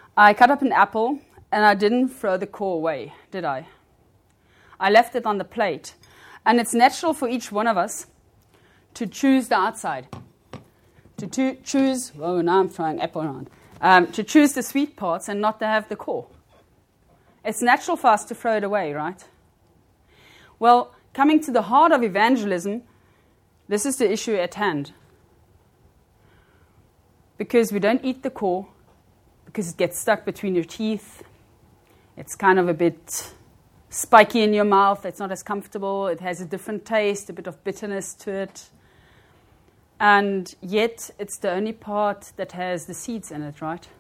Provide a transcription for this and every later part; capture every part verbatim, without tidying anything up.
I cut up an apple and I didn't throw the core away, did I? I left it on the plate. And it's natural for each one of us to choose the outside. To to choose, oh, now I'm throwing apple around. Um, to choose the sweet parts and not to have the core. It's natural for us to throw it away, right? Well, coming to the heart of evangelism, this is the issue at hand. Because we don't eat the core, because it gets stuck between your teeth. It's kind of a bit spiky in your mouth. It's not as comfortable. It has a different taste, a bit of bitterness to it. And yet, it's the only part that has the seeds in it, right?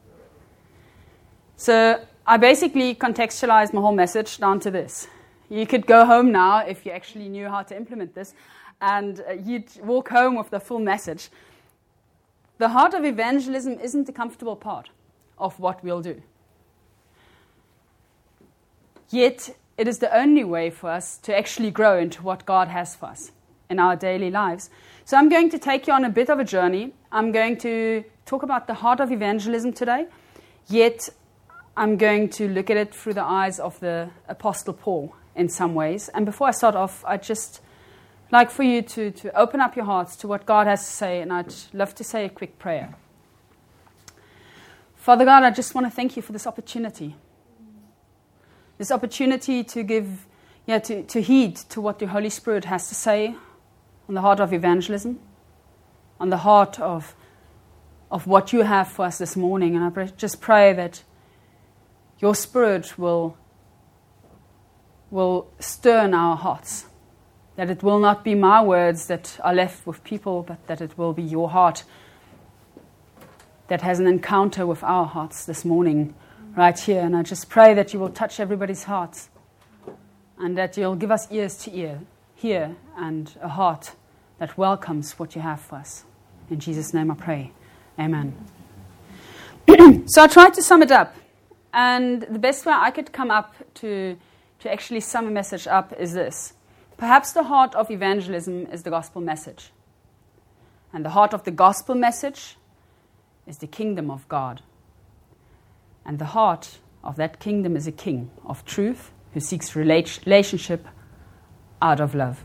So I basically contextualized my whole message down to this. You could go home now if you actually knew how to implement this, and uh, you'd walk home with the full message. The heart of evangelism isn't the comfortable part of what we'll do. Yet, it is the only way for us to actually grow into what God has for us in our daily lives. So I'm going to take you on a bit of a journey. I'm going to talk about the heart of evangelism today, yet I'm going to look at it through the eyes of the Apostle Paul in some ways. And before I start off, I'd just like for you to, to open up your hearts to what God has to say, and I'd love to say a quick prayer. Father God, I just want to thank you for this opportunity. This opportunity to give, yeah, to, to heed to what the Holy Spirit has to say on the heart of evangelism, on the heart of, of what you have for us this morning. And I pray, just pray that your Spirit will, will stir in our hearts, that it will not be my words that are left with people, but that it will be your heart that has an encounter with our hearts this morning, right here. And I just pray that you will touch everybody's hearts and that you'll give us ears to ear, hear, and a heart that welcomes what you have for us. In Jesus' name I pray. Amen. So I tried to sum it up. And the best way I could come up to, to actually sum a message up is this. Perhaps the heart of evangelism is the gospel message. And the heart of the gospel message is the kingdom of God. And the heart of that kingdom is a king of truth who seeks relationship out of love.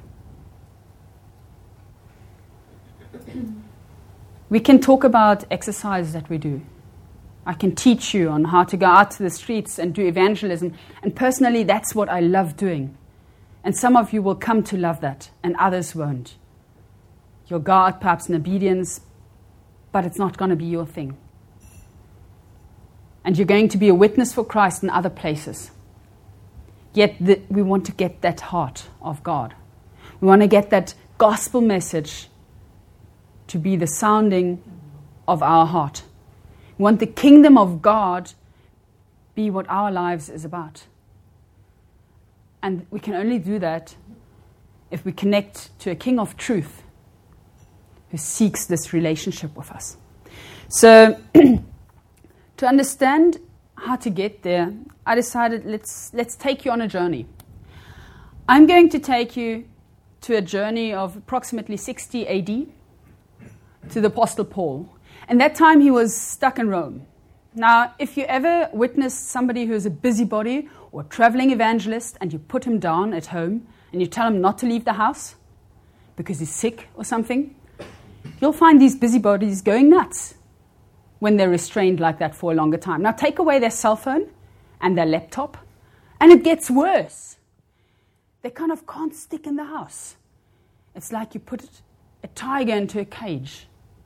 We can talk about exercises that we do. I can teach you on how to go out to the streets and do evangelism. And personally, that's what I love doing. And some of you will come to love that, and others won't. You'll go out perhaps in obedience, but it's not going to be your thing. And you're going to be a witness for Christ in other places. Yet the, we want to get that heart of God. We want to get that gospel message to be the sounding of our heart. We want the kingdom of God be what our lives is about. And we can only do that if we connect to a king of truth who seeks this relationship with us. So to understand how to get there, I decided let's let's take you on a journey. I'm going to take you to a journey of approximately sixty A D to the Apostle Paul. And that time he was stuck in Rome. Now, if you ever witnessed somebody who's a busybody or a traveling evangelist and you put him down at home and you tell him not to leave the house because he's sick or something, you'll find these busybodies going nuts when they're restrained like that for a longer time. Now, take away their cell phone and their laptop, and it gets worse. They kind of can't stick in the house. It's like you put a tiger into a cage.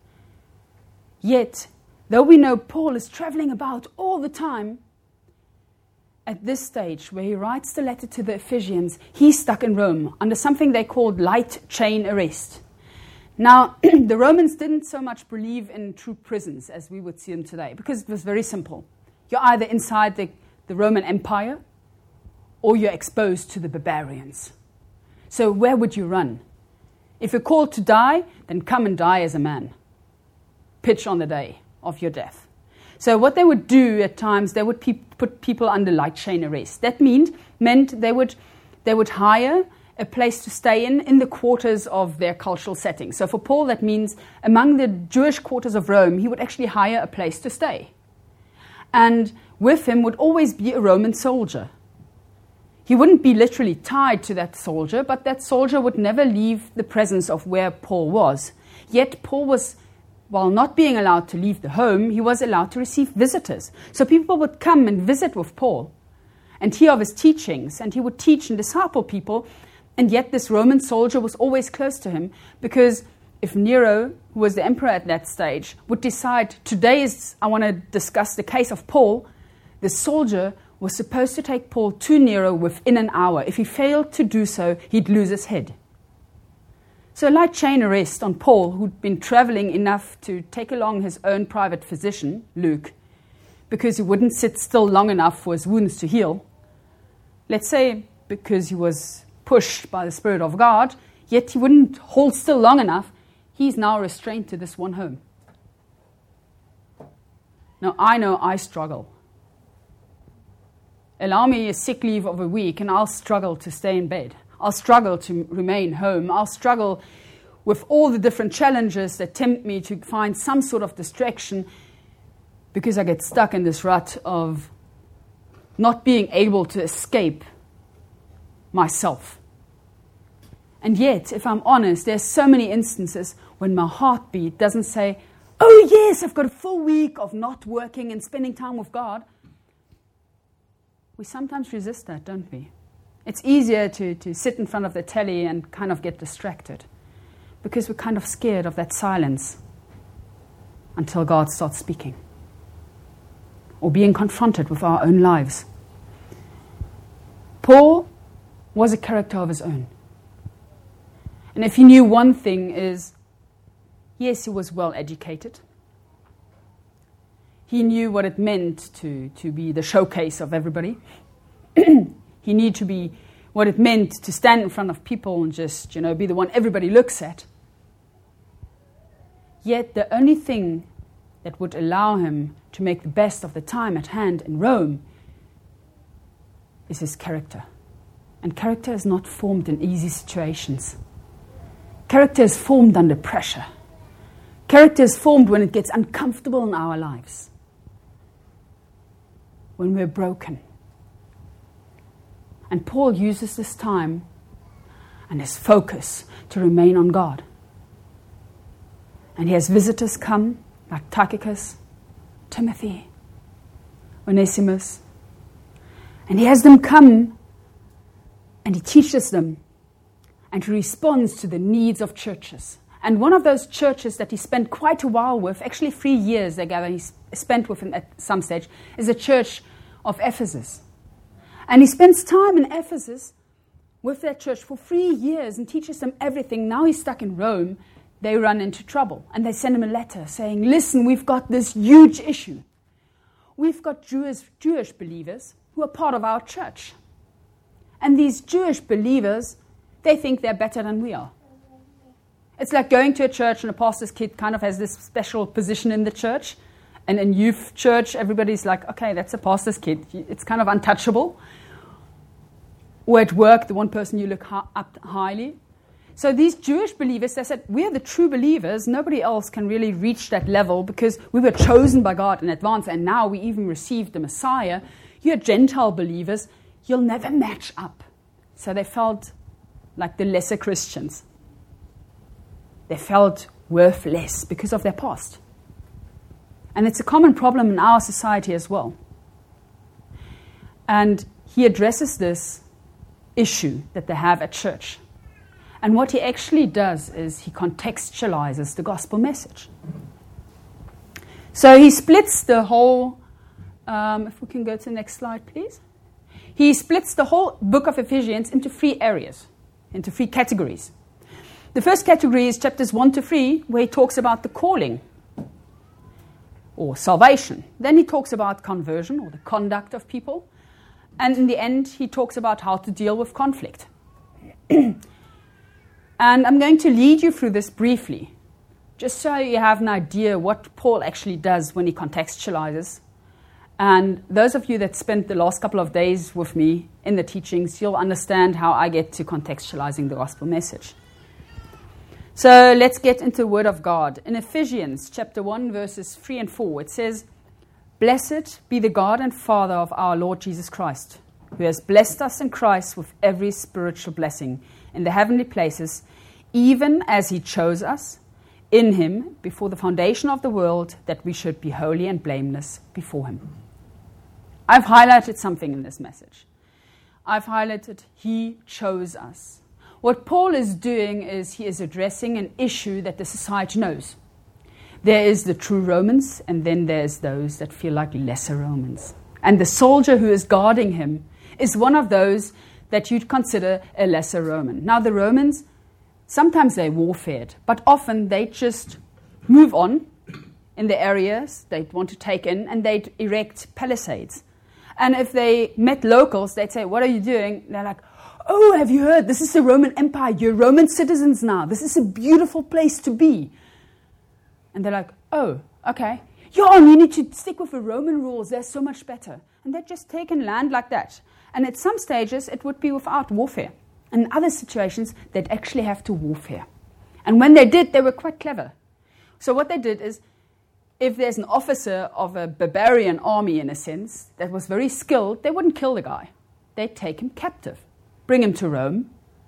Yet, though we know Paul is traveling about all the time, at this stage where he writes the letter to the Ephesians, he's stuck in Rome under something they called light chain arrest. Now, the Romans didn't so much believe in true prisons as we would see them today, because it was very simple. You're either inside the, the Roman Empire or you're exposed to the barbarians. So where would you run? If you're called to die, then come and die as a man. Pitch on the day of your death. So what they would do at times, they would pe- put people under light chain arrest. That meant, meant they would they would hire a place to stay in, in the quarters of their cultural setting. So for Paul, that means among the Jewish quarters of Rome, he would actually hire a place to stay. And with him would always be a Roman soldier. He wouldn't be literally tied to that soldier, but that soldier would never leave the presence of where Paul was. Yet Paul was, while not being allowed to leave the home, he was allowed to receive visitors. So people would come and visit with Paul and hear of his teachings, and he would teach and disciple people, and yet this Roman soldier was always close to him, because if Nero, who was the emperor at that stage, would decide, today is, I want to discuss the case of Paul, the soldier was supposed to take Paul to Nero within an hour. If he failed to do so, he'd lose his head. So a light chain arrest on Paul, who'd been traveling enough to take along his own private physician, Luke, because he wouldn't sit still long enough for his wounds to heal. Let's say because he was pushed by the Spirit of God, yet he wouldn't hold still long enough, he's now restrained to this one home. Now, I know I struggle. Allow me a sick leave of a week and I'll struggle to stay in bed. I'll struggle to remain home. I'll struggle with all the different challenges that tempt me to find some sort of distraction, because I get stuck in this rut of not being able to escape myself. And yet, if I'm honest, there's so many instances when my heartbeat doesn't say, oh yes, I've got a full week of not working and spending time with God. We sometimes resist that, don't we? It's easier to, to sit in front of the telly and kind of get distracted, because we're kind of scared of that silence until God starts speaking, or being confronted with our own lives. Paul was a character of his own. And if he knew one thing is, yes, he was well educated. He knew what it meant to, to be the showcase of everybody. He knew to be what it meant to stand in front of people and just, you know, be the one everybody looks at. Yet the only thing that would allow him to make the best of the time at hand in Rome is his character. And character is not formed in easy situations. Character is formed under pressure. Character is formed when it gets uncomfortable in our lives, when we're broken. And Paul uses this time and his focus to remain on God. And he has visitors come, like Tychicus, Timothy, Onesimus. And he has them come and he teaches them, and he responds to the needs of churches. And one of those churches that he spent quite a while with, actually three years they gather, he spent with him at some stage, is the church of Ephesus. And he spends time in Ephesus with that church for three years and teaches them everything. Now he's stuck in Rome. They run into trouble. And they send him a letter saying, listen, we've got this huge issue. We've got Jewish, Jewish believers who are part of our church. And these Jewish believers, they think they're better than we are. It's like going to a church and a pastor's kid kind of has this special position in the church. And in youth church, everybody's like, okay, that's a pastor's kid. It's kind of untouchable. Or at work, the one person you look hi- up highly. So these Jewish believers, they said, we are the true believers. Nobody else can really reach that level because we were chosen by God in advance, and now we even received the Messiah. You're Gentile believers. You'll never match up. So they felt like the lesser Christians. They felt worth less because of their past. And it's a common problem in our society as well. And he addresses this issue that they have at church. And what he actually does is he contextualizes the gospel message. So he splits the whole, um, if we can go to the next slide, please. He splits the whole book of Ephesians into three areas, into three categories. The first category is chapters one to three, where he talks about the calling or salvation. Then he talks about conversion or the conduct of people. And in the end, he talks about how to deal with conflict. And I'm going to lead you through this briefly, just so you have an idea what Paul actually does when he contextualizes. And those of you that spent the last couple of days with me in the teachings, you'll understand how I get to contextualizing the gospel message. So let's get into the Word of God. In Ephesians chapter one, verses three and four, it says, Blessed be the God and Father of our Lord Jesus Christ, who has blessed us in Christ with every spiritual blessing in the heavenly places, even as he chose us in him before the foundation of the world, that we should be holy and blameless before him. I've highlighted something in this message. I've highlighted he chose us. What Paul is doing is he is addressing an issue that the society knows. There is the true Romans, and then there's those that feel like lesser Romans. And the soldier who is guarding him is one of those that you'd consider a lesser Roman. Now, the Romans, sometimes they warfared, but often they just move on in the areas they'd want to take in, and they'd erect palisades. And if they met locals, they'd say, "What are you doing?" They're like, "Oh, have you heard? This is the Roman Empire. You're Roman citizens now. This is a beautiful place to be." And they're like, "Oh, okay. Yeah, you need to stick with the Roman rules. They're so much better." And they'd just taken land like that. And at some stages, it would be without warfare. In other situations, they'd actually have to warfare. And when they did, they were quite clever. So what they did is, if there's an officer of a barbarian army, in a sense, that was very skilled, they wouldn't kill the guy. They'd take him captive, bring him to Rome,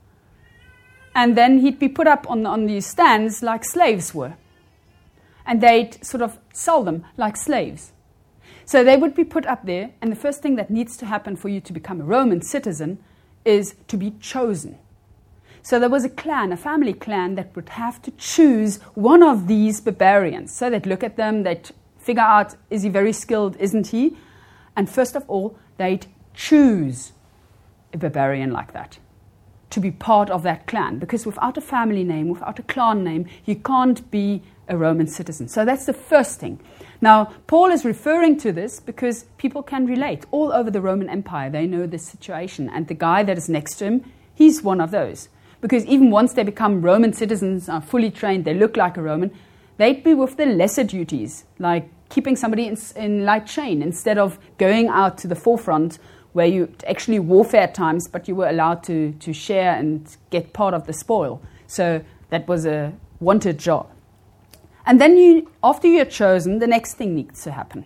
and then he'd be put up on, on these stands like slaves were. And they'd sort of sell them like slaves. So they would be put up there, and the first thing that needs to happen for you to become a Roman citizen is to be chosen. So there was a clan, a family clan, that would have to choose one of these barbarians. So they'd look at them, they'd figure out, is he very skilled, isn't he? And first of all, they'd choose a barbarian like that to be part of that clan. Because without a family name, without a clan name, you can't be a Roman citizen. So that's the first thing. Now, Paul is referring to this because people can relate. All over the Roman Empire, they know this situation. And the guy that is next to him, he's one of those. Because even once they become Roman citizens, are fully trained, they look like a Roman, they'd be with the lesser duties, like keeping somebody in, in light chain instead of going out to the forefront where you actually warfare at times, but you were allowed to, to share and get part of the spoil. So that was a wanted job. And then you, after you're chosen, the next thing needs to happen.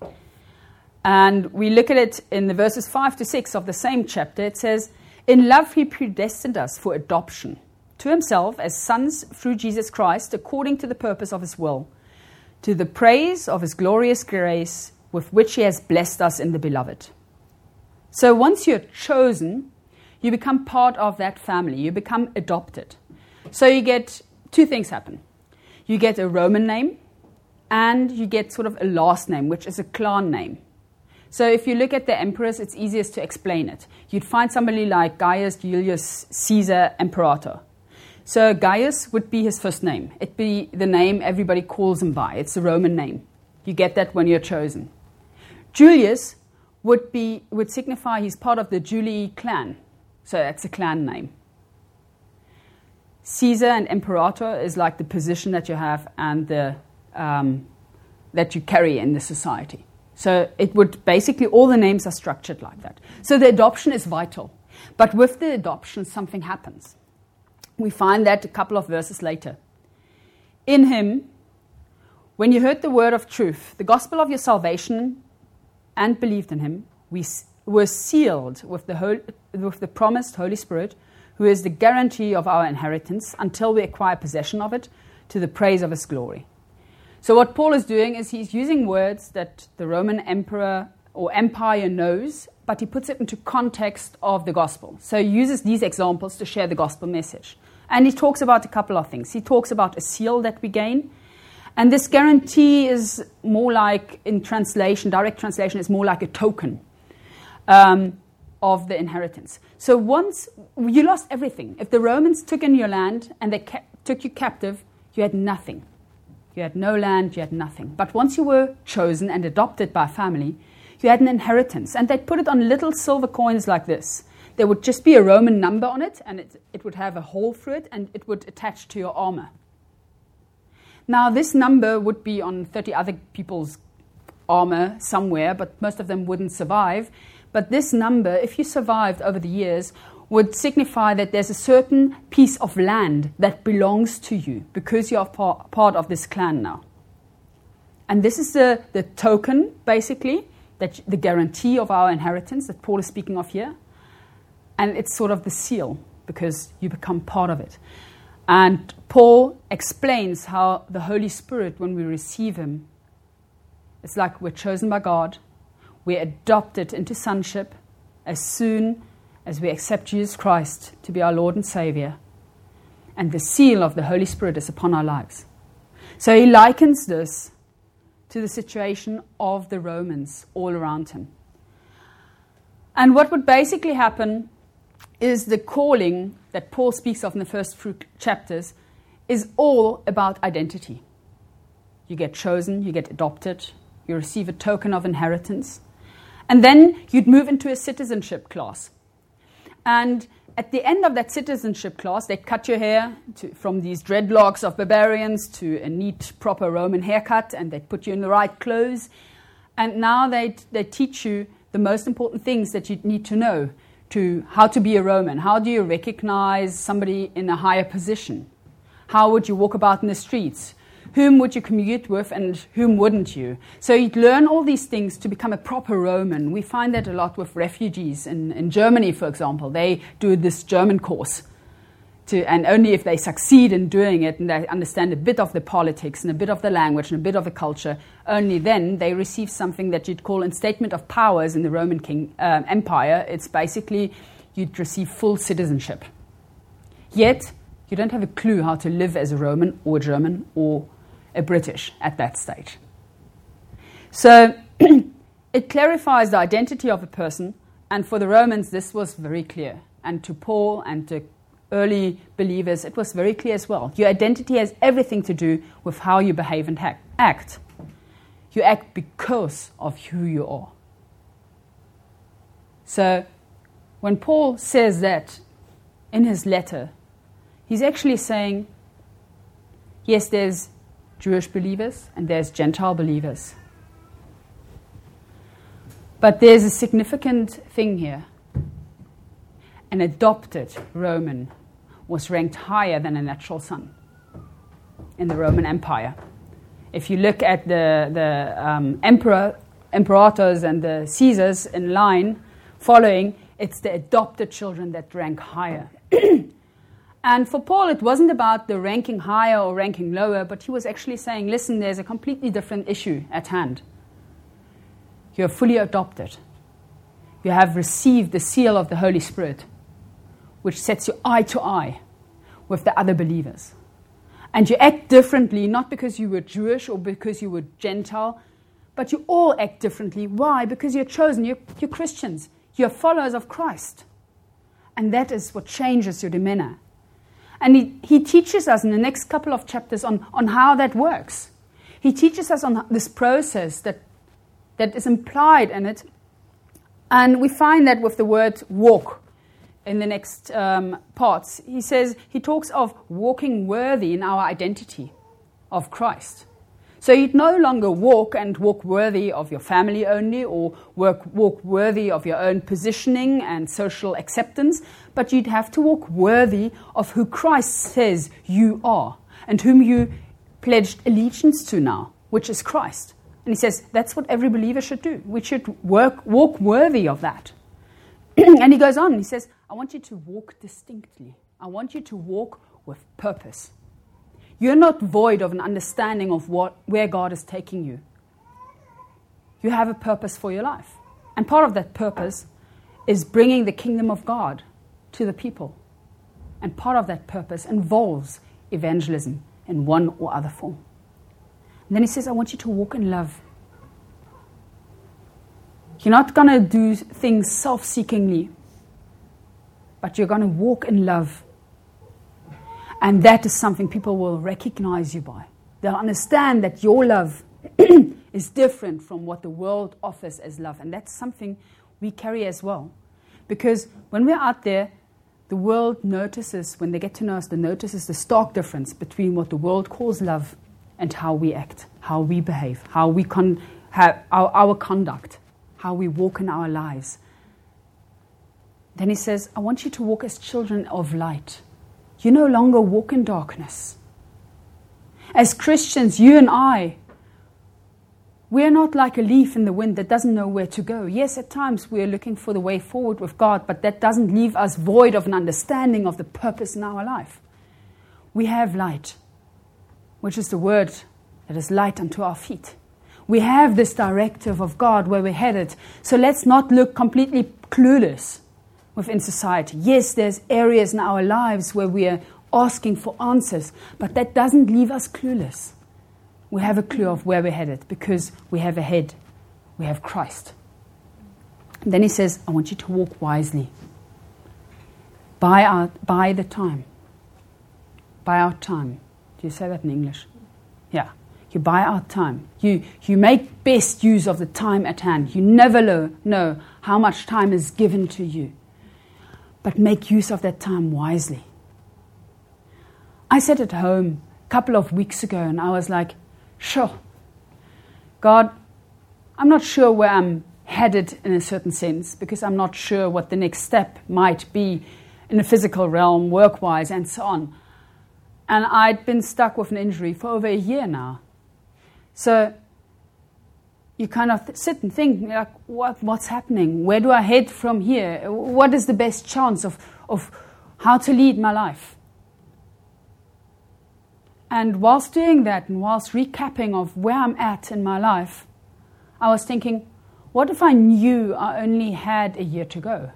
And we look at it in the verses five to six of the same chapter. It says, "In love he predestined us for adoption to himself as sons through Jesus Christ, according to the purpose of his will, to the praise of his glorious grace with which he has blessed us in the beloved." So once you're chosen, you become part of that family. You become adopted. So you get two things happen. You get a Roman name, and you get sort of a last name, which is a clan name. So if you look at the emperors, it's easiest to explain it. You'd find somebody like Gaius Julius Caesar Imperator. So Gaius would be his first name. It'd be the name everybody calls him by. It's a Roman name. You get that when you're chosen. Julius would be would signify he's part of the Julii clan. So that's a clan name. Caesar and Imperator is like the position that you have and the um, that you carry in the society. So it would basically, all the names are structured like that. So the adoption is vital. But with the adoption, something happens. We find that a couple of verses later. "In him, when you heard the word of truth, the gospel of your salvation, and believed in him, we were sealed with the, whole, with the promised Holy Spirit, who is the guarantee of our inheritance until we acquire possession of it, to the praise of his glory." So what Paul is doing is he's using words that the Roman emperor or empire knows, but he puts it into context of the gospel. So he uses these examples to share the gospel message. And he talks about a couple of things. He talks about a seal that we gain. And this guarantee is more like, in translation, direct translation, is more like a token um, of the inheritance. So once you lost everything. If the Romans took in your land and they ca- took you captive, you had nothing. You had no land, you had nothing. But once you were chosen and adopted by a family, you had an inheritance. And they'd put it on little silver coins like this. There would just be a Roman number on it, and it, it would have a hole through it, and it would attach to your armor. Now, this number would be on thirty other people's armor somewhere, but most of them wouldn't survive. But this number, if you survived over the years, would signify that there's a certain piece of land that belongs to you because you are par- part of this clan now. And this is the, the token, basically, that the guarantee of our inheritance that Paul is speaking of here. And it's sort of the seal, because you become part of it. And Paul explains how the Holy Spirit, when we receive him, it's like we're chosen by God, we're adopted into sonship as soon as we accept Jesus Christ to be our Lord and Savior. And the seal of the Holy Spirit is upon our lives. So he likens this to the situation of the Romans all around him. And what would basically happen is the calling that Paul speaks of in the first few chapters is all about identity. You get chosen, you get adopted, you receive a token of inheritance, and then you'd move into a citizenship class. And at the end of that citizenship class, they'd cut your hair to, from these dreadlocks of barbarians to a neat, proper Roman haircut, and they'd put you in the right clothes. And now they they teach you the most important things that you need to know to how to be a Roman. How do you recognize somebody in a higher position? How would you walk about in the streets? Whom would you commute with and whom wouldn't you? So you'd learn all these things to become a proper Roman. We find that a lot with refugees in, in Germany, for example. They do this German course. To, and only if they succeed in doing it and they understand a bit of the politics and a bit of the language and a bit of the culture, only then they receive something that you'd call a statement of powers in the Roman King, uh, Empire. It's basically you'd receive full citizenship. Yet, you don't have a clue how to live as a Roman or a German or a British at that stage. So it clarifies the identity of a person, and for the Romans this was very clear. And to Paul and to early believers, it was very clear as well. Your identity has everything to do with how you behave and ha- act. You act because of who you are. So when Paul says that in his letter, he's actually saying, yes, there's Jewish believers and there's Gentile believers. But there's a significant thing here. An adopted Roman was ranked higher than a natural son in the Roman Empire. If you look at the, the um, emperor, imperators and the Caesars in line following, it's the adopted children that rank higher. And for Paul, it wasn't about the ranking higher or ranking lower, but he was actually saying, listen, there's a completely different issue at hand. You're fully adopted. You have received the seal of the Holy Spirit, which sets you eye to eye with the other believers. And you act differently, not because you were Jewish or because you were Gentile, but you all act differently. Why? Because you're chosen. You're, you're Christians. You're followers of Christ. And that is what changes your demeanor. And he, he teaches us in the next couple of chapters on, on how that works. He teaches us on this process that, that is implied in it. And we find that with the word walk in the next um, parts. He says, he talks of walking worthy in our identity of Christ. So you'd no longer walk and walk worthy of your family only or work, walk worthy of your own positioning and social acceptance, but you'd have to walk worthy of who Christ says you are and whom you pledged allegiance to now, which is Christ. And he says that's what every believer should do. We should work, walk worthy of that. And he goes on, he says, I want you to walk distinctly. I want you to walk with purpose. You're not void of an understanding of what where God is taking you. You have a purpose for your life. And part of that purpose is bringing the kingdom of God to the people. And part of that purpose involves evangelism in one or other form. And then he says, I want you to walk in love. You're not going to do things self-seekingly, but you're going to walk in love. And that is something people will recognize you by. They'll understand that your love is different from what the world offers as love. And that's something we carry as well. Because when we're out there, the world notices, when they get to know us, they notices the stark difference between what the world calls love and how we act, how we behave, how we con- have our, our conduct, how we walk in our lives. Then he says, I want you to walk as children of light. You no longer walk in darkness. As Christians, you and I, We're not like a leaf in the wind that doesn't know where to go. Yes, at times we're looking for the way forward with God, but that doesn't leave us void of an understanding of the purpose in our life. We have light, which is the word that is light unto our feet. We have this directive of God where we're headed. So let's not look completely clueless within society. Yes, there's areas in our lives where we are asking for answers, but that doesn't leave us clueless. We have a clue of where we're headed because we have a head. We have Christ. And then he says, I want you to walk wisely. Buy out, buy the time. Buy out time. Do you say that in English? Yeah. You buy out time. You, you make best use of the time at hand. You never know, know how much time is given to you. But make use of that time wisely. I sat at home a couple of weeks ago and I was like, sure, God, I'm not sure where I'm headed in a certain sense because I'm not sure what the next step might be in the physical realm, work-wise, and so on. And I'd been stuck with an injury for over a year now. So you kind of th- sit and think, like, what, what's happening? Where do I head from here? What is the best chance of, of how to lead my life? And whilst doing that and whilst recapping of where I'm at in my life, I was thinking, what if I knew I only had a year to go?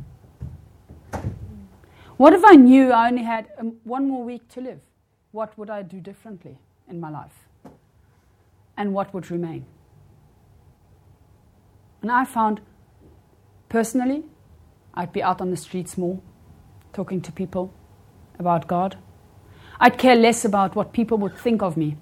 What if I knew I only had um, one more week to live? What would I do differently in my life? And what would remain? And I found, personally, I'd be out on the streets more, talking to people about God. I'd care less about what people would think of me.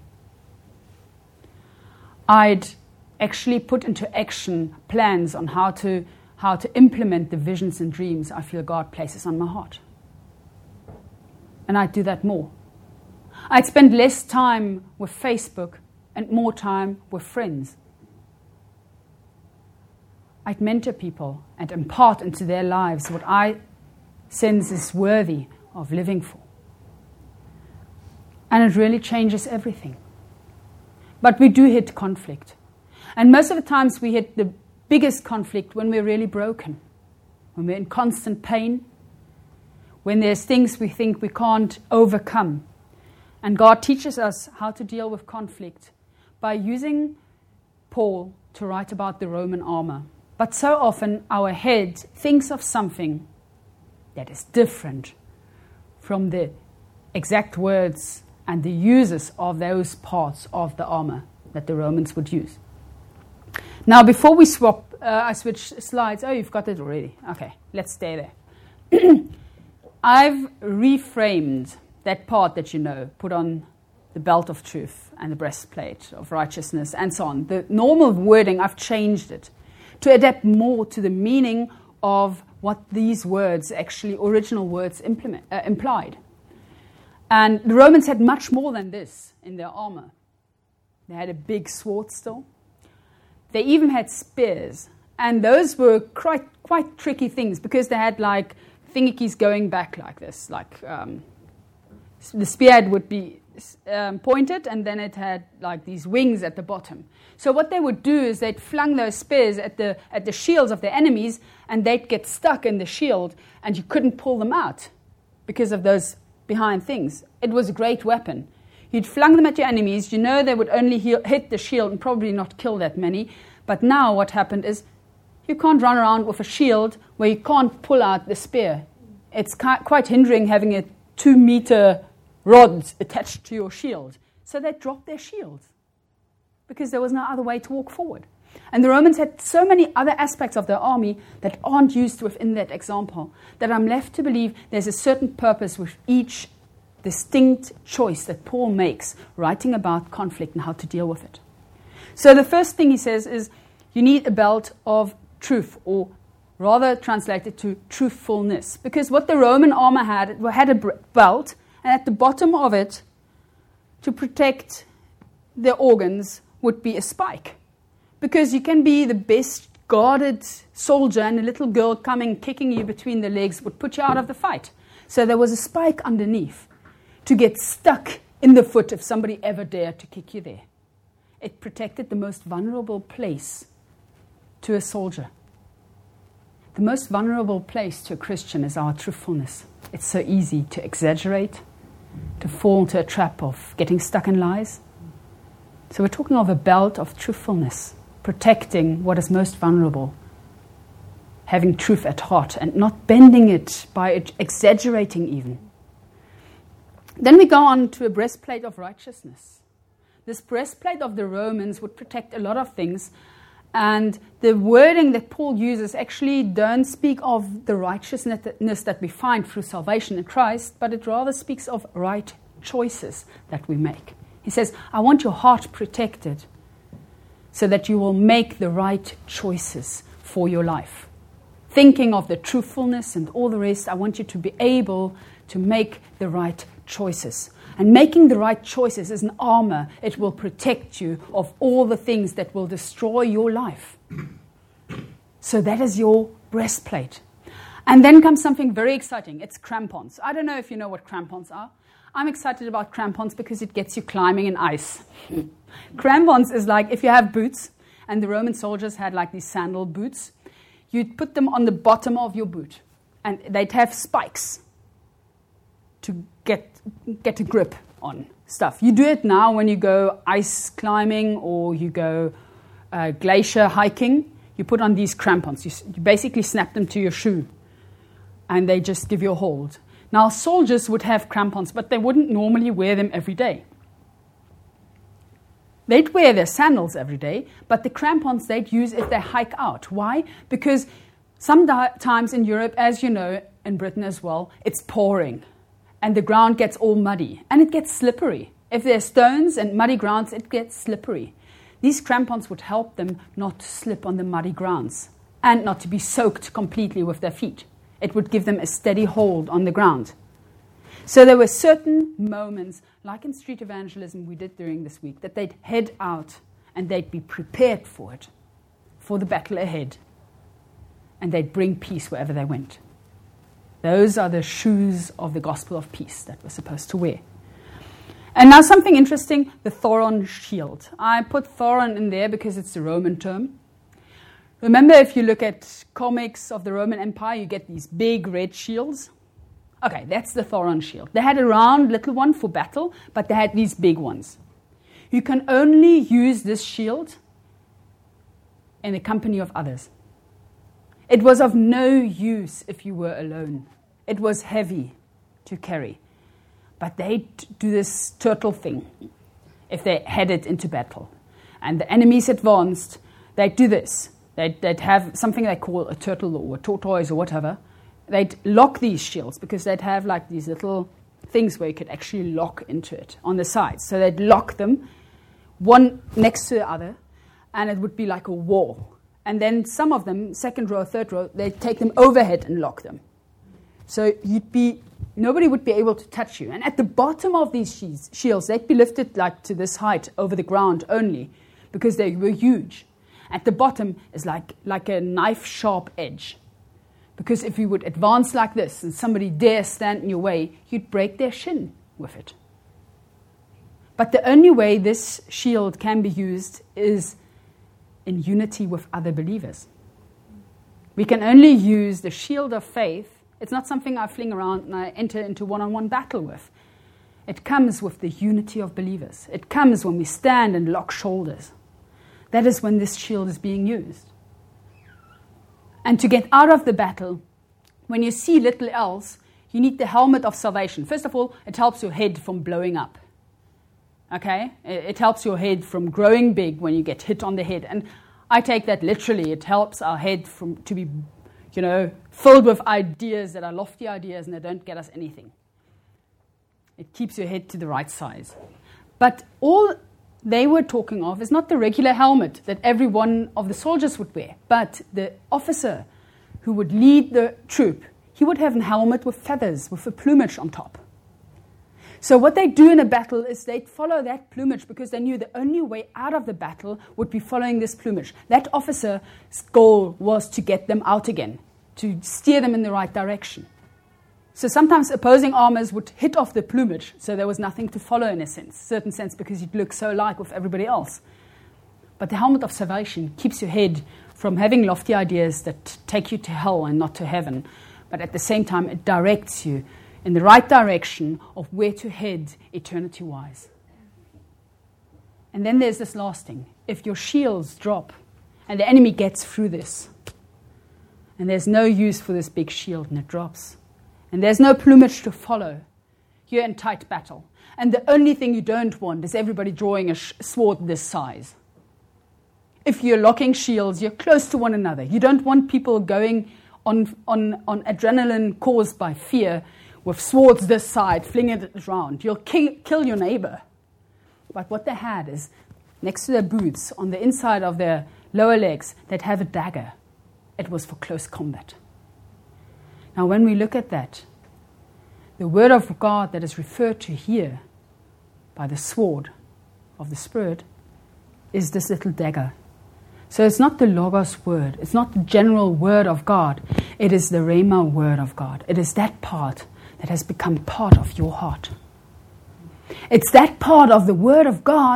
I'd actually put into action plans on how to, how to implement the visions and dreams I feel God places on my heart. And I'd do that more. I'd spend less time with Facebook and more time with friends. I'd mentor people and impart into their lives what I sense is worthy of living for. And it really changes everything. But we do hit conflict. And most of the times we hit the biggest conflict when we're really broken, when we're in constant pain, when there's things we think we can't overcome. And God teaches us how to deal with conflict by using Paul to write about the Roman armor. But so often our head thinks of something that is different from the exact words and the uses of those parts of the armor that the Romans would use. Now, before we swap, uh, I switch slides. Oh, you've got it already. Okay, let's stay there. I've reframed that part that you know, put on the belt of truth and the breastplate of righteousness and so on. The normal wording, I've changed it to adapt more to the meaning of what these words, actually original words, implement, uh, implied. And the Romans had much more than this in their armor. They had a big sword still. They even had spears. And those were quite, quite tricky things because they had like thingies going back like this. Like um, the spear would be um, pointed and then it had like these wings at the bottom. So what they would do is they'd flung those spears at the, at the shields of their enemies and they'd get stuck in the shield and you couldn't pull them out because of those behind things. It was a great weapon. You'd flung them at your enemies. You know they would only he- hit the shield and probably not kill that many. But now what happened is you can't run around with a shield where you can't pull out the spear. It's ki- quite hindering having a two-meter rod attached to your shield. So they dropped their shields because there was no other way to walk forward. And the Romans had so many other aspects of their army that aren't used within that example that I'm left to believe there's a certain purpose with each distinct choice that Paul makes writing about conflict and how to deal with it. So the first thing he says is you need a belt of truth, or rather translated to truthfulness, because what the Roman armor had, it had a belt, and at the bottom of it, to protect their organs, would be a spike. Because you can be the best guarded soldier and a little girl coming, kicking you between the legs would put you out of the fight. So there was a spike underneath to get stuck in the foot if somebody ever dared to kick you there. it protected the most vulnerable place to a soldier. The most vulnerable place to a Christian is our truthfulness. It's so easy to exaggerate, to fall into a trap of getting stuck in lies. So we're talking of a belt of truthfulness, protecting what is most vulnerable, having truth at heart and not bending it by exaggerating even. Then we go on to a breastplate of righteousness. This breastplate of the Romans would protect a lot of things, and the wording that Paul uses actually don't speak of the righteousness that we find through salvation in Christ, but it rather speaks of right choices that we make. He says, I want your heart protected so that you will make the right choices for your life. Thinking of the truthfulness and all the rest, I want you to be able to make the right choices. And making the right choices is an armor. It will protect you of all the things that will destroy your life. So that is your breastplate. And then comes something very exciting. It's crampons. I don't know if you know what crampons are. I'm excited about crampons because it gets you climbing in ice. Crampons is like if you have boots, and the Roman soldiers had like these sandal boots, you'd put them on the bottom of your boot, and they'd have spikes to get get a grip on stuff. You do it now when you go ice climbing or you go uh, glacier hiking. You put on these crampons. You, you basically snap them to your shoe, and they just give you a hold. Now, soldiers would have crampons, but they wouldn't normally wear them every day. They'd wear their sandals every day, but the crampons they'd use if they hike out. Why? Because sometimes in Europe, as you know, in Britain as well, it's pouring. And the ground gets all muddy, and it gets slippery. If there's stones and muddy grounds, it gets slippery. These crampons would help them not to slip on the muddy grounds and not to be soaked completely with their feet. It would give them a steady hold on the ground. So there were certain moments, like in street evangelism we did during this week, that they'd head out and they'd be prepared for it, for the battle ahead, and they'd bring peace wherever they went. Those are the shoes of the gospel of peace that we're supposed to wear. And now something interesting, the Thoron shield. I put Thoron in there because it's a Roman term. Remember, if you look at comics of the Roman Empire, you get these big red shields. Okay, that's the Thoron shield. They had a round little one for battle, but they had these big ones. You can only use this shield in the company of others. It was of no use if you were alone. It was heavy to carry. But they'd do this turtle thing if they headed into battle. And the enemies advanced, they'd do this. They'd, they'd have something they call a turtle or a tortoise or whatever. They'd lock these shields because they'd have like these little things where you could actually lock into it on the sides. So they'd lock them, one next to the other, and it would be like a wall. And then some of them, second row, third row, they'd take them overhead and lock them. So you'd be, nobody would be able to touch you. And at the bottom of these shields, they'd be lifted like to this height over the ground only because they were huge. At the bottom is like, like a knife-sharp edge. Because if you would advance like this and somebody dare stand in your way, you'd break their shin with it. But the only way this shield can be used is in unity with other believers. We can only use the shield of faith. It's not something I fling around and I enter into one-on-one battle with. It comes with the unity of believers. It comes when we stand and lock shoulders. That is when this shield is being used. And to get out of the battle, when you see little else, you need the helmet of salvation. First of all, it helps your head from blowing up. Okay? It helps your head from growing big when you get hit on the head. And I take that literally. It helps our head from to be, you know, filled with ideas that are lofty ideas and they don't get us anything. It keeps your head to the right size. But all they were talking of is not the regular helmet that every one of the soldiers would wear, but the officer who would lead the troop. He would have a helmet with feathers, with a plumage on top. So what they do in a battle is they'd follow that plumage because they knew the only way out of the battle would be following this plumage. That officer's goal was to get them out again, to steer them in the right direction. So sometimes opposing armors would hit off the plumage, so there was nothing to follow in a sense, certain sense, because you'd look so alike with everybody else. But the helmet of salvation keeps your head from having lofty ideas that take you to hell and not to heaven. But at the same time, it directs you in the right direction of where to head eternity-wise. And then there's this last thing. If your shields drop and the enemy gets through this, and there's no use for this big shield and it drops, and there's no plumage to follow, you're in tight battle. And the only thing you don't want is everybody drawing a sh- sword this size. If you're locking shields, you're close to one another. You don't want people going on, on, on adrenaline caused by fear with swords this side, flinging it around. You'll kill, kill your neighbor. But what they had is, next to their boots, on the inside of their lower legs, they'd have a dagger. It was for close combat. Now, when we look at that, the word of God that is referred to here by the sword of the Spirit is this little dagger. So it's not the Logos word. It's not the general word of God. It is the Rhema word of God. It is that part that has become part of your heart. It's that part of the word of God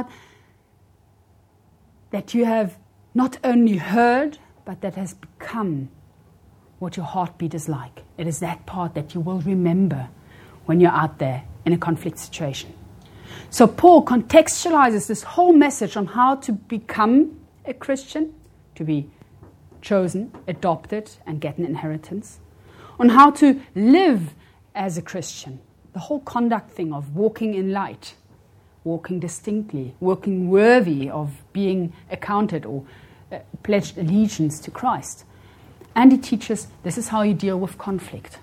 that you have not only heard, but that has become what your heartbeat is like. It is that part that you will remember when you're out there in a conflict situation. So Paul contextualizes this whole message on how to become a Christian, to be chosen, adopted, and get an inheritance, on how to live as a Christian, the whole conduct thing of walking in light, walking distinctly, walking worthy of being accounted or uh, pledged allegiance to Christ. And he teaches this is how you deal with conflict.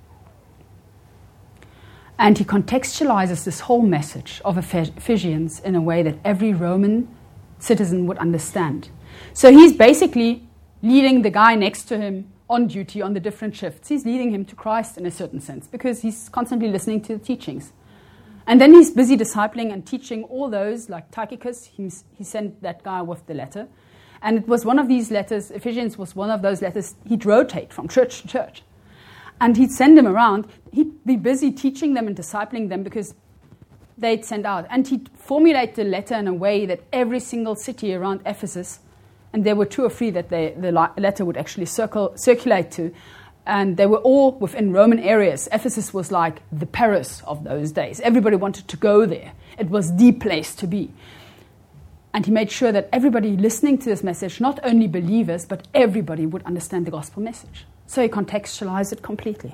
And he contextualizes this whole message of Ephesians in a way that every Roman citizen would understand. So he's basically leading the guy next to him on duty on the different shifts. He's leading him to Christ in a certain sense because he's constantly listening to the teachings. And then he's busy discipling and teaching all those, like Tychicus, he, he sent that guy with the letter. And it was one of these letters, Ephesians was one of those letters, he'd rotate from church to church. And he'd send them around. He'd be busy teaching them and discipling them because they'd send out. And he'd formulate the letter in a way that every single city around Ephesus, and there were two or three that they, the letter would actually circle, circulate to, and they were all within Roman areas. Ephesus was like the Paris of those days. Everybody wanted to go there. It was the place to be. And he made sure that everybody listening to this message, not only believers, but everybody would understand the gospel message. So he contextualized it completely.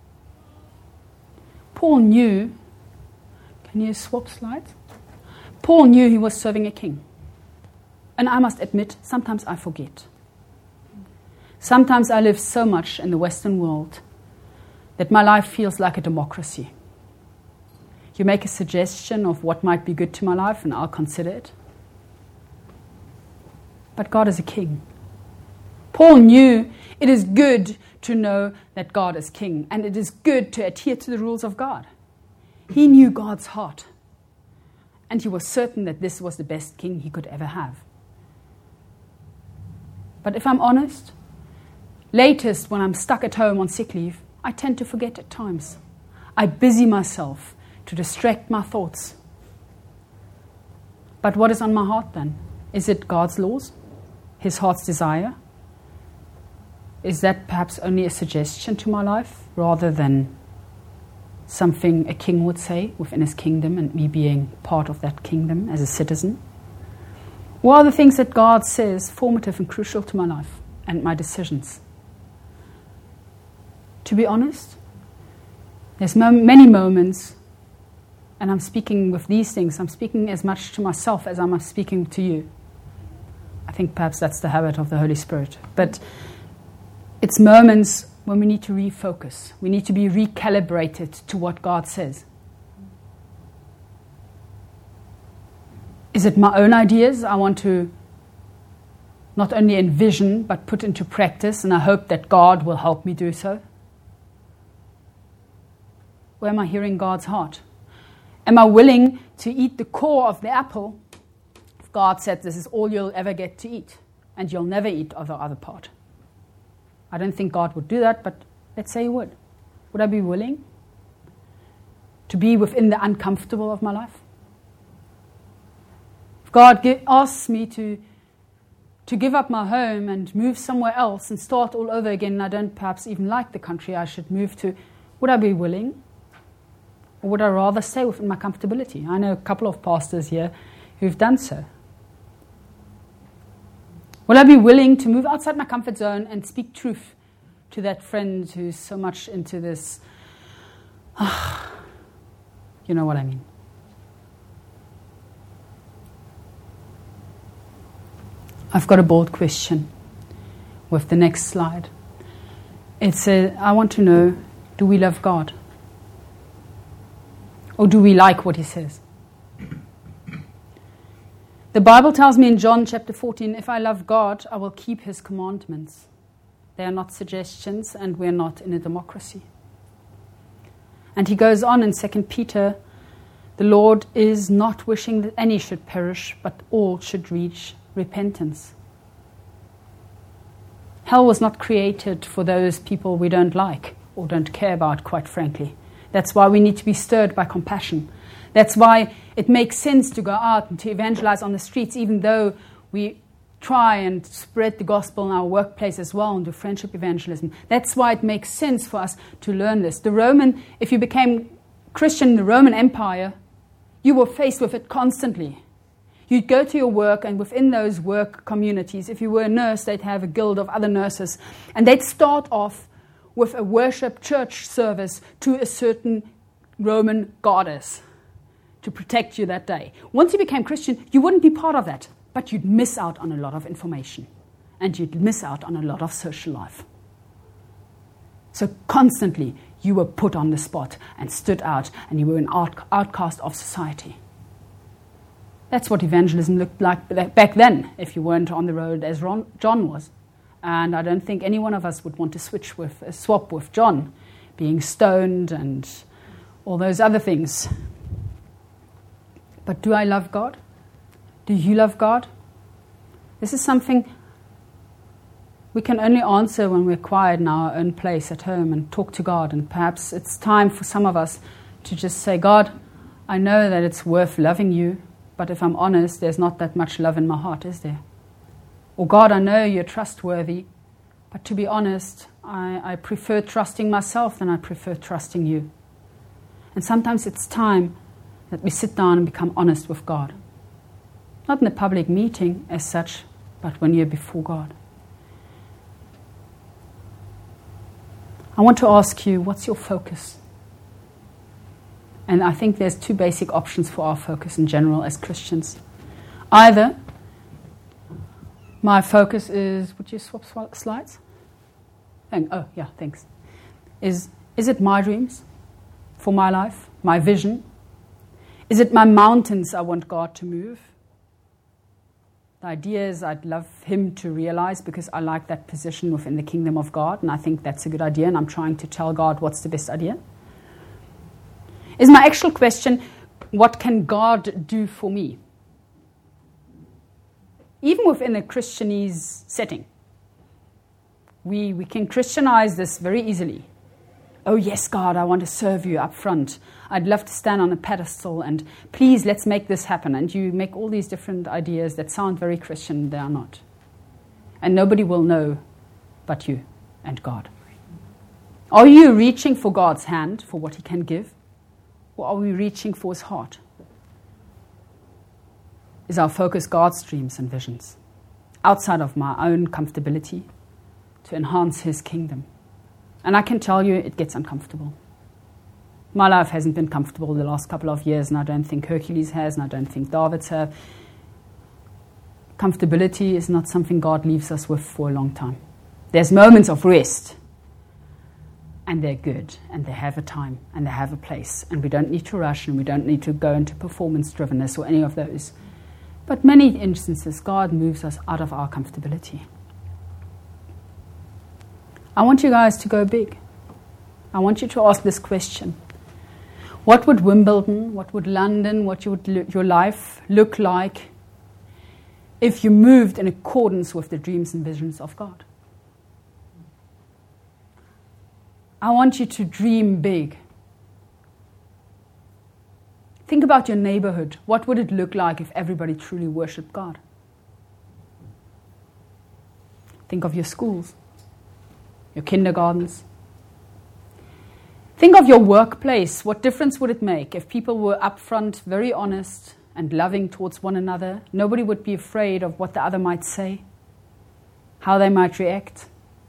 Paul knew, can you swap slides? Paul knew he was serving a king. And I must admit, sometimes I forget. Sometimes I live so much in the Western world that my life feels like a democracy. You make a suggestion of what might be good to my life and I'll consider it. But God is a king. Paul knew it is good to know that God is king, and it is good to adhere to the rules of God. He knew God's heart, and he was certain that this was the best king he could ever have. But if I'm honest, latest when I'm stuck at home on sick leave, I tend to forget at times. I busy myself to distract my thoughts. But what is on my heart then? Is it God's laws? His heart's desire? Is that perhaps only a suggestion to my life rather than something a king would say within his kingdom and me being part of that kingdom as a citizen? What are the things that God says formative and crucial to my life and my decisions? To be honest, there's mo- many moments, and I'm speaking with these things, I'm speaking as much to myself as I'm speaking to you. I think perhaps that's the habit of the Holy Spirit. But it's moments when we need to refocus. We need to be recalibrated to what God says. Is it my own ideas I want to not only envision but put into practice, and I hope that God will help me do so? Or am I hearing God's heart? Am I willing to eat the core of the apple if God said this is all you'll ever get to eat and you'll never eat of the other part? I don't think God would do that, but let's say he would. Would I be willing to be within the uncomfortable of my life? If God give, asks me to to give up my home and move somewhere else and start all over again, and I don't perhaps even like the country I should move to, would I be willing? Or would I rather stay within my comfortability? I know a couple of pastors here who've done so. Will I be willing to move outside my comfort zone and speak truth to that friend who's so much into this? Ah, you know what I mean. I've got a bold question with the next slide. It's a, I want to know, do we love God? Or do we like what he says? The Bible tells me in John chapter fourteen, if I love God, I will keep his commandments. They are not suggestions, and we're not in a democracy. And he goes on in Second Peter, the Lord is not wishing that any should perish, but all should reach repentance. Hell was not created for those people we don't like or don't care about, quite frankly. That's why we need to be stirred by compassion. That's why it makes sense to go out and to evangelize on the streets, even though we try and spread the gospel in our workplace as well and do friendship evangelism. That's why it makes sense for us to learn this. The Roman, if you became Christian in the Roman Empire, you were faced with it constantly. You'd go to your work, and within those work communities, if you were a nurse, they'd have a guild of other nurses, and they'd start off with a worship church service to a certain Roman goddess to protect you that day. Once you became Christian, you wouldn't be part of that, but you'd miss out on a lot of information, and you'd miss out on a lot of social life. So constantly, you were put on the spot and stood out, and you were an out- outcast of society. That's what evangelism looked like back then, if you weren't on the road as Ron, John was. And I don't think any one of us would want to switch with, uh, swap with John, being stoned and all those other things. But do I love God? Do you love God? This is something we can only answer when we're quiet in our own place at home and talk to God. And perhaps it's time for some of us to just say, God, I know that it's worth loving you, but if I'm honest, there's not that much love in my heart, is there? Or God, I know you're trustworthy, but to be honest, I, I prefer trusting myself than I prefer trusting you. And sometimes it's time that we sit down and become honest with God. Not in a public meeting as such, but when you're before God. I want to ask you, what's your focus? And I think there's two basic options for our focus in general as Christians. Either my focus is, would you swap sw- slides? Thank, oh, yeah, thanks. Is, is it my dreams for my life, my vision? Is it my mountains I want God to move? The ideas I'd love him to realize because I like that position within the kingdom of God, and I think that's a good idea, and I'm trying to tell God what's the best idea. Is my actual question, what can God do for me? Even within a Christianese setting, we, we can Christianize this very easily. Oh yes, God, I want to serve you up front. I'd love to stand on a pedestal and please let's make this happen. And you make all these different ideas that sound very Christian, they are not. And nobody will know but you and God. Are you reaching for God's hand, for what he can give? Or are we reaching for his heart? Is our focus God's dreams and visions, outside of my own comfortability, to enhance his kingdom? And I can tell you, it gets uncomfortable. My life hasn't been comfortable the last couple of years, and I don't think Hercules has, and I don't think David's have. Comfortability is not something God leaves us with for a long time. There's moments of rest, and they're good, and they have a time, and they have a place, and we don't need to rush, and we don't need to go into performance-drivenness or any of those. But many instances, God moves us out of our comfortability. I want you guys to go big. I want you to ask this question. What would Wimbledon, what would London, what would your life look like if you moved in accordance with the dreams and visions of God? I want you to dream big. Think about your neighborhood. What would it look like if everybody truly worshipped God? Think of your schools, your kindergartens. Think of your workplace. What difference would it make if people were upfront, very honest and loving towards one another? Nobody would be afraid of what the other might say, how they might react.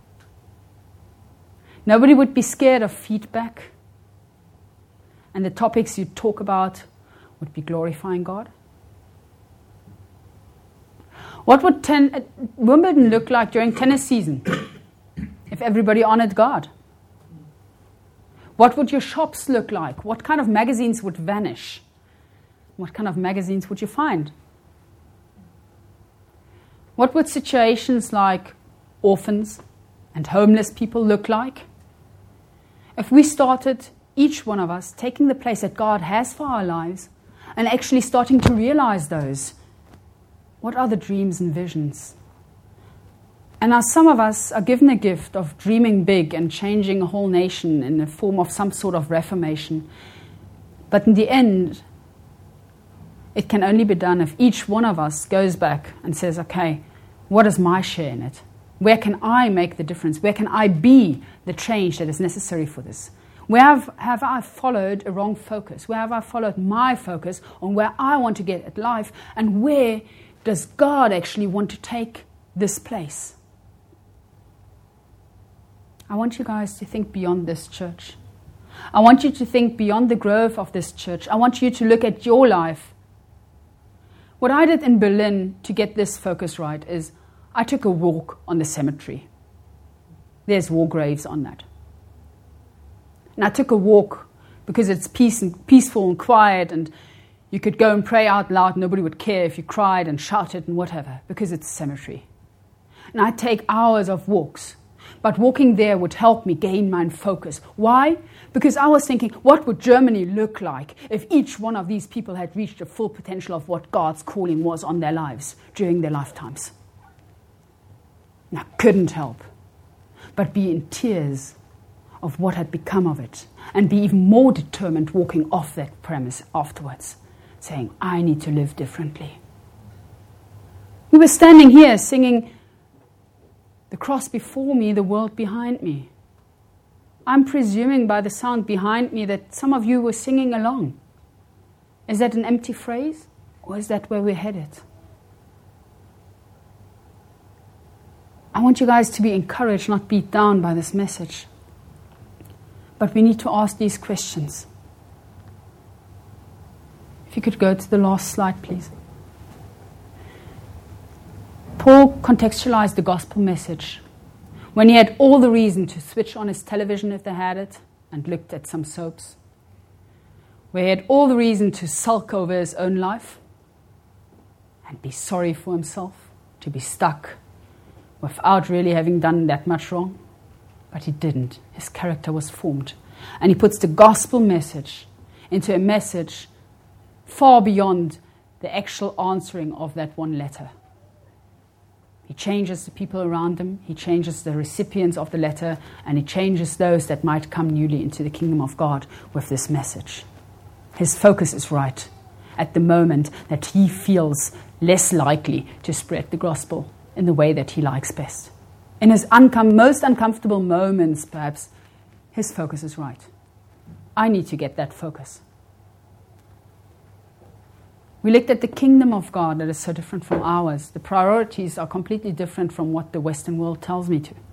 Nobody would be scared of feedback. And the topics you talk about would be glorifying God. What would ten, Wimbledon look like during tennis season if everybody honored God? What would your shops look like? What kind of magazines would vanish? What kind of magazines would you find? What would situations like orphans and homeless people look like if we started, each one of us, taking the place that God has for our lives and actually starting to realize those? What are the dreams and visions? And now some of us are given a gift of dreaming big and changing a whole nation in the form of some sort of reformation. But in the end, it can only be done if each one of us goes back and says, okay, what is my share in it? Where can I make the difference? Where can I be the change that is necessary for this? Where have, have I followed a wrong focus? Where have I followed my focus on where I want to get at life? And where does God actually want to take this place? I want you guys to think beyond this church. I want you to think beyond the growth of this church. I want you to look at your life. What I did in Berlin to get this focus right is I took a walk on the cemetery. There's war graves on that. And I took a walk because it's peace and peaceful and quiet, and you could go and pray out loud. Nobody would care if you cried and shouted and whatever, because it's a cemetery. And I'd take hours of walks. But walking there would help me gain my focus. Why? Because I was thinking, what would Germany look like if each one of these people had reached the full potential of what God's calling was on their lives during their lifetimes? And I couldn't help but be in tears of what had become of it, and be even more determined walking off that premise afterwards, saying, I need to live differently. We were standing here singing, the cross before me, the world behind me. I'm presuming by the sound behind me that some of you were singing along. Is that an empty phrase, or is that where we're headed? I want you guys to be encouraged, not beat down by this message. But we need to ask these questions. If you could go to the last slide, please. Paul contextualized the gospel message when he had all the reason to switch on his television if they had it and looked at some soaps, where he had all the reason to sulk over his own life and be sorry for himself, to be stuck without really having done that much wrong. But he didn't. His character was formed. And he puts the gospel message into a message far beyond the actual answering of that one letter. He changes the people around him, he changes the recipients of the letter, and he changes those that might come newly into the kingdom of God with this message. His focus is right at the moment that he feels less likely to spread the gospel in the way that he likes best. In his uncom- most uncomfortable moments, perhaps, his focus is right. I need to get that focus. We looked at the kingdom of God that is so different from ours. The priorities are completely different from what the Western world tells me to.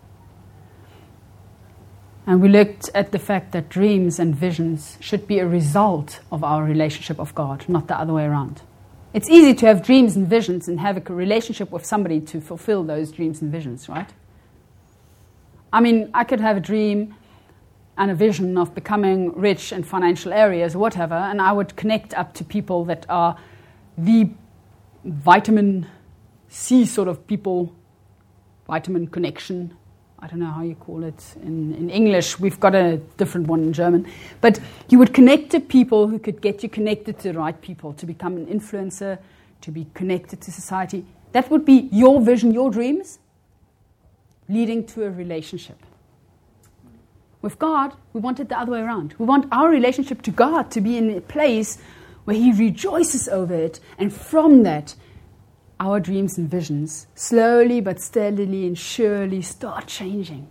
And we looked at the fact that dreams and visions should be a result of our relationship of God, not the other way around. It's easy to have dreams and visions and have a relationship with somebody to fulfill those dreams and visions, right? I mean, I could have a dream and a vision of becoming rich in financial areas or whatever, and I would connect up to people that are the vitamin C sort of people, vitamin connection. I don't know how you call it in, in English. We've got a different one in German. But you would connect to people who could get you connected to the right people, to become an influencer, to be connected to society. That would be your vision, your dreams, leading to a relationship. With God, we want it the other way around. We want our relationship to God to be in a place where He rejoices over it, and from that, our dreams and visions slowly but steadily and surely start changing.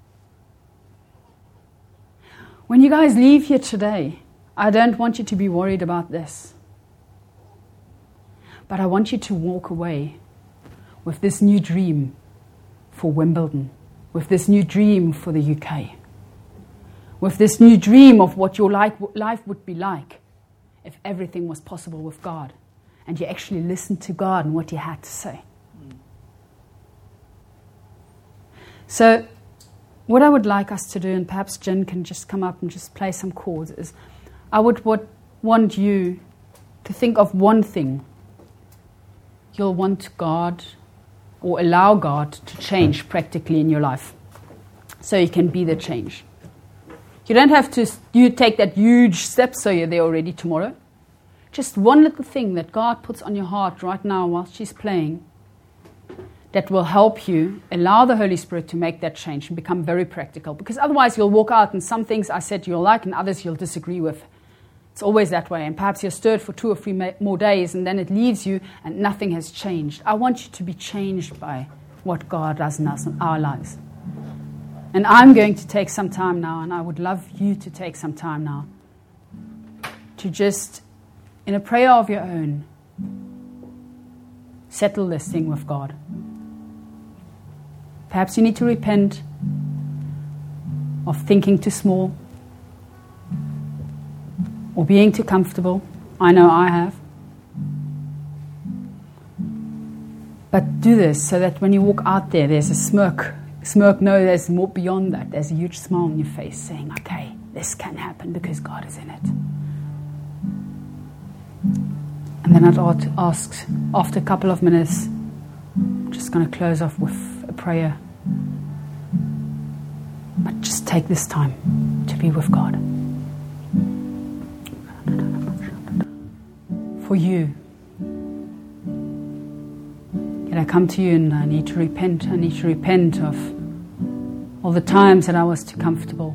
When you guys leave here today, I don't want you to be worried about this. But I want you to walk away with this new dream for Wimbledon, with this new dream for the U K, with this new dream of what your life would be like if everything was possible with God and you actually listened to God and what He had to say. So what I would like us to do, and perhaps Jen can just come up and just play some chords, is I would, would want you to think of one thing you'll want God or allow God to change practically in your life so you can be the change. You don't have to you take that huge step so you're there already tomorrow. Just one little thing that God puts on your heart right now while she's playing that will help you allow the Holy Spirit to make that change and become very practical. Because otherwise you'll walk out and some things I said you'll like and others you'll disagree with. It's always that way. And perhaps you're stirred for two or three ma- more days and then it leaves you and nothing has changed. I want you to be changed by what God does in us in our lives. And I'm going to take some time now, and I would love you to take some time now to just, in a prayer of your own, settle this thing with God. Perhaps you need to repent of thinking too small or being too comfortable. I know I have. But do this so that when you walk out there, there's a smirk. Smirk, no, there's more beyond that. There's a huge smile on your face saying, okay, this can happen because God is in it. And then I'd ask, after a couple of minutes, I'm just going to close off with a prayer. But just take this time to be with God. For you. Yet I come to you and I need to repent. I need to repent of all the times that I was too comfortable.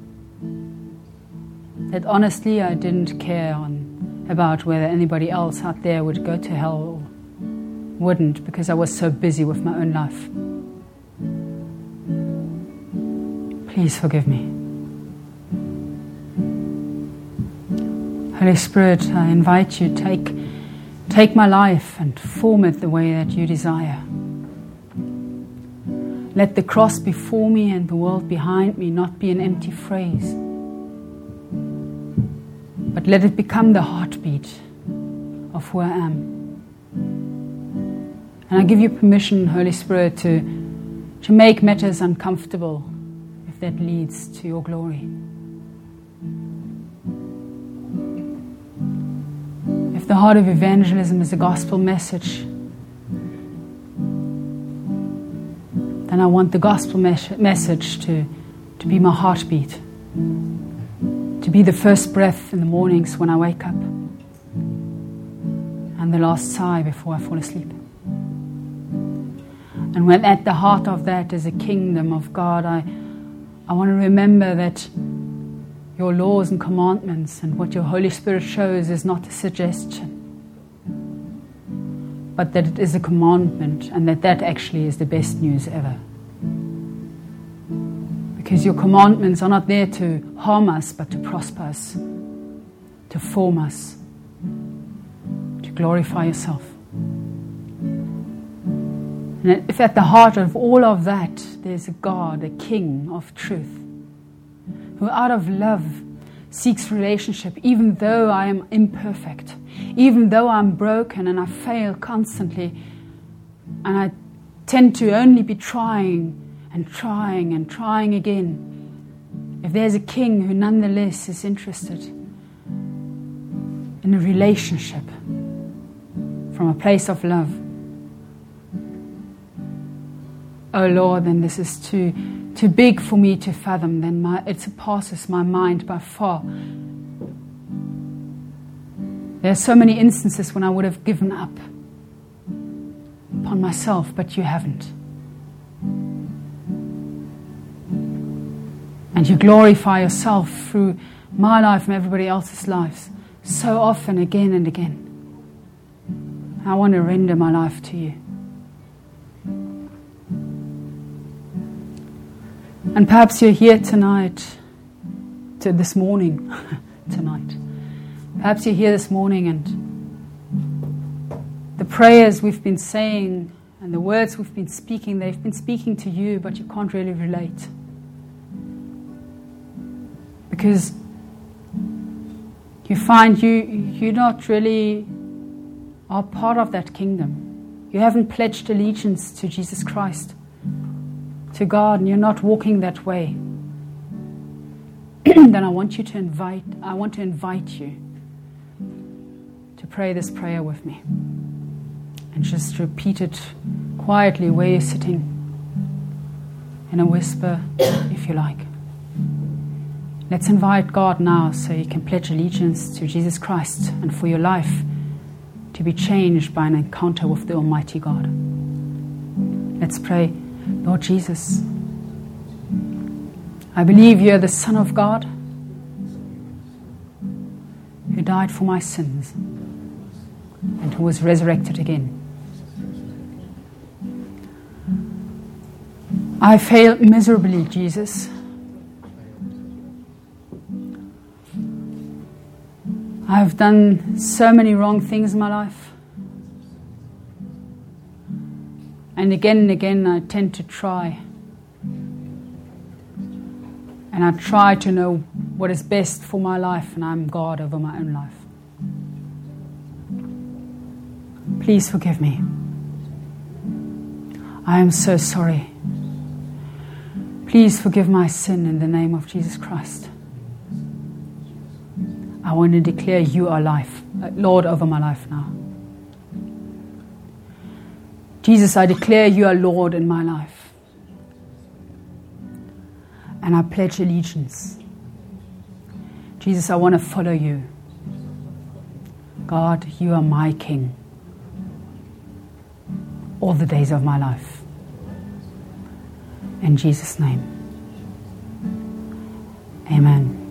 That honestly I didn't care on, about whether anybody else out there would go to hell or wouldn't, because I was so busy with my own life. Please forgive me. Holy Spirit, I invite you, take Take my life and form it the way that you desire. Let the cross before me and the world behind me not be an empty phrase, but let it become the heartbeat of who I am. And I give you permission, Holy Spirit, to, to make matters uncomfortable if that leads to your glory. If the heart of evangelism is a gospel message, then I want the gospel mes- message to, to be my heartbeat, to be the first breath in the mornings when I wake up, and the last sigh before I fall asleep. And when at the heart of that is a kingdom of God, I, I want to remember that your laws and commandments and what your Holy Spirit shows is not a suggestion, but that it is a commandment, and that that actually is the best news ever. Because your commandments are not there to harm us, but to prosper us, to form us, to glorify yourself. And if at the heart of all of that there's a God, a King of truth, who out of love seeks relationship, even though I am imperfect, even though I'm broken and I fail constantly, and I tend to only be trying and trying and trying again. If there's a King who nonetheless is interested in a relationship from a place of love, oh Lord, then this is too too big for me to fathom. Then my, it surpasses my mind by far. There are so many instances when I would have given up upon myself, but you haven't. And you glorify yourself through my life and everybody else's lives so often, again and again. I want to render my life to you. And perhaps you're here tonight, to this morning, tonight. Perhaps you're here this morning and the prayers we've been saying and the words we've been speaking, they've been speaking to you, but you can't really relate. Because you find you, you're not really are part of that kingdom. You haven't pledged allegiance to Jesus Christ, to God, and you're not walking that way. Then I want you to invite, I want to invite you to pray this prayer with me. And just repeat it quietly where you're sitting, in a whisper, if you like. Let's invite God now so you can pledge allegiance to Jesus Christ and for your life to be changed by an encounter with the Almighty God. Let's pray. Lord Jesus, I believe you're the Son of God who died for my sins and who was resurrected again. I failed miserably, Jesus. I've done so many wrong things in my life. And again and again I tend to try. And I try to know what is best for my life, and I'm God over my own life. Please forgive me. I am so sorry. Please forgive my sin in the name of Jesus Christ. I want to declare you are life, Lord over my life now. Jesus, I declare you are Lord in my life. And I pledge allegiance. Jesus, I want to follow you. God, you are my King all the days of my life. In Jesus' name. Amen.